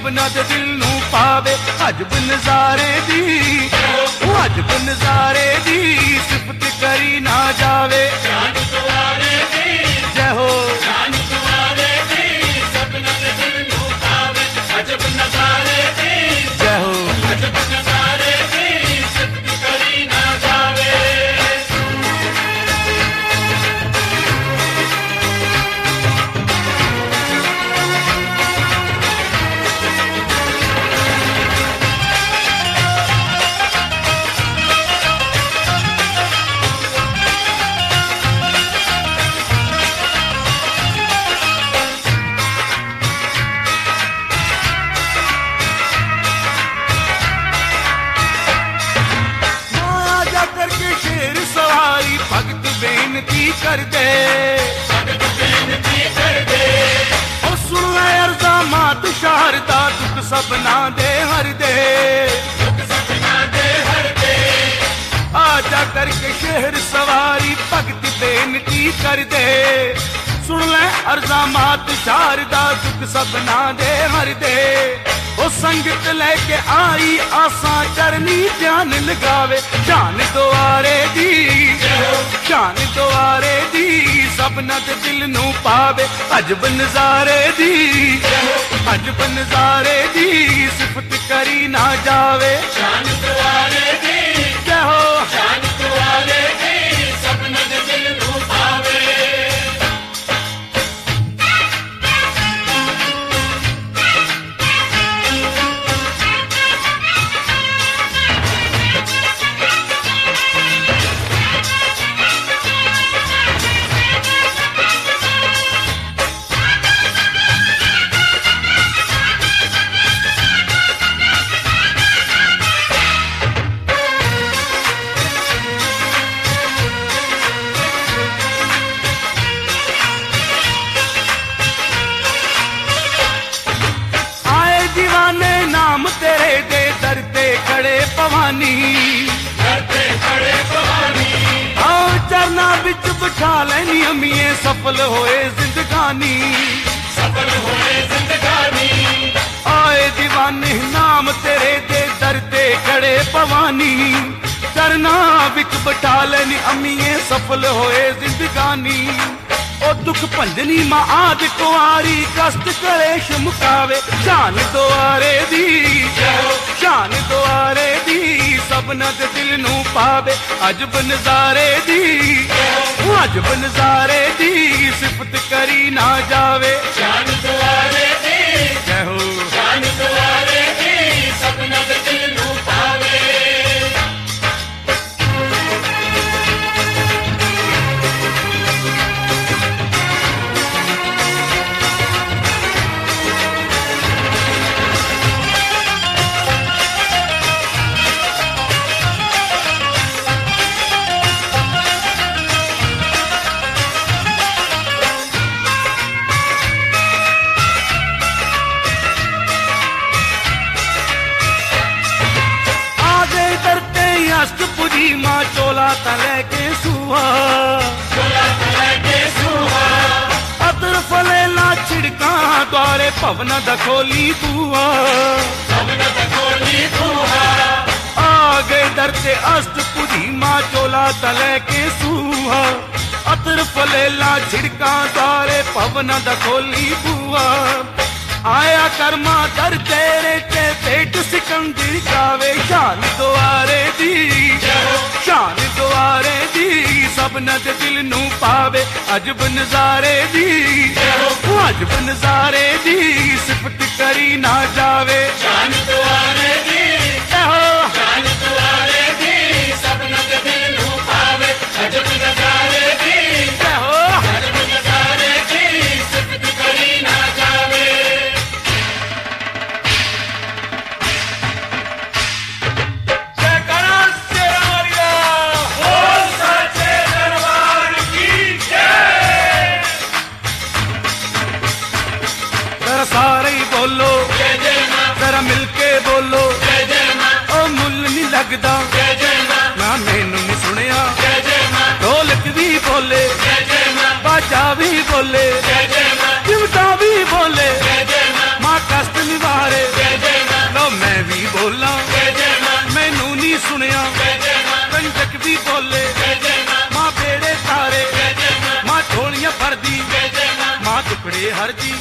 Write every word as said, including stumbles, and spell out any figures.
सबना दे दिल नू पावे। अजब नजारे दी अजब नजारे दी सिफत करी ना जावे। जय हो जय हो भगत बेनती कर दे बेनती कर दे ओ सुन ले अर्जा मात शारदा दुख सबना दे हर दे दुख सबना दे हर दे। आजा करके शहर सवारी भगत बेनती कर दे। सुन ले अर्जा मात शारदा दुख सबना दे हर दे। ओ संगत लेके आई आसा चरनी ध्यान लगावे। शान द्वारे दी शान द्वारे दी सबना दे दिल नू पावे। अजब नजारे दी अजब नजारे दी सिफत करी ना जावे। शान द्वारे दी जय हो शान द्वारे दी सबना दे दिल नू पावे। तेरे दे दर पे खड़े भवानी दर पे खड़े भवानी। आओ चरना बिच बिठा लेनी अमीए सफल होए जिंदगानी सफल होए जिंदगानी। आए दीवाने नाम तेरे दे दर पे खड़े भवानी। चरना बिच बिठा लेनी अमीए सफल होए जिंदगानी। ओ दुख भंजनी मां आद कुआरी कष्ट कलेश मुकावे। शान द्वारे दी शान द्वारे दी सबना दे दिल नू पावे। अजब नजारे दी अजब नजारे दी सिफत करी ना जावे। शान द्वारे दी जय हो शान द्वारे दी सबना दे दिल नू पावे। अष्टपुरी माँ चोला तले के सुहा चोला तले के सुहा। अतर फलेला छिड़का द्वारे पवन दखोली बुआ पवन दखोली बुआ। आ गए दर से अष्टपुरी माँ चोला तले के सुहा। अतर फलेला छिड़का द्वारे पवन दखोली बुआ। आया कर्मा दर तेरे ते पेट सिकंदर गावे। शान द्वारे दी शान द्वारे दी सबना दे दिल नू पावे। अजब नजारे दी अजब नजारे दी सिफत करी ना जावे। शान द्वारे दी शान द्वारे दी सबना दे दिल नू पावे। अजब नजारे दी अजब नजारे दी सिफत करी ना जावे। सारे ही बोलो जरा मिलके बोलो। ओ मुल नहीं लगदा ना मैनू नहीं सुनिया। ढोलक भी बोले बाजा भी बोले चिमटा भी बोले माँ कष्ट निवारे। हर जी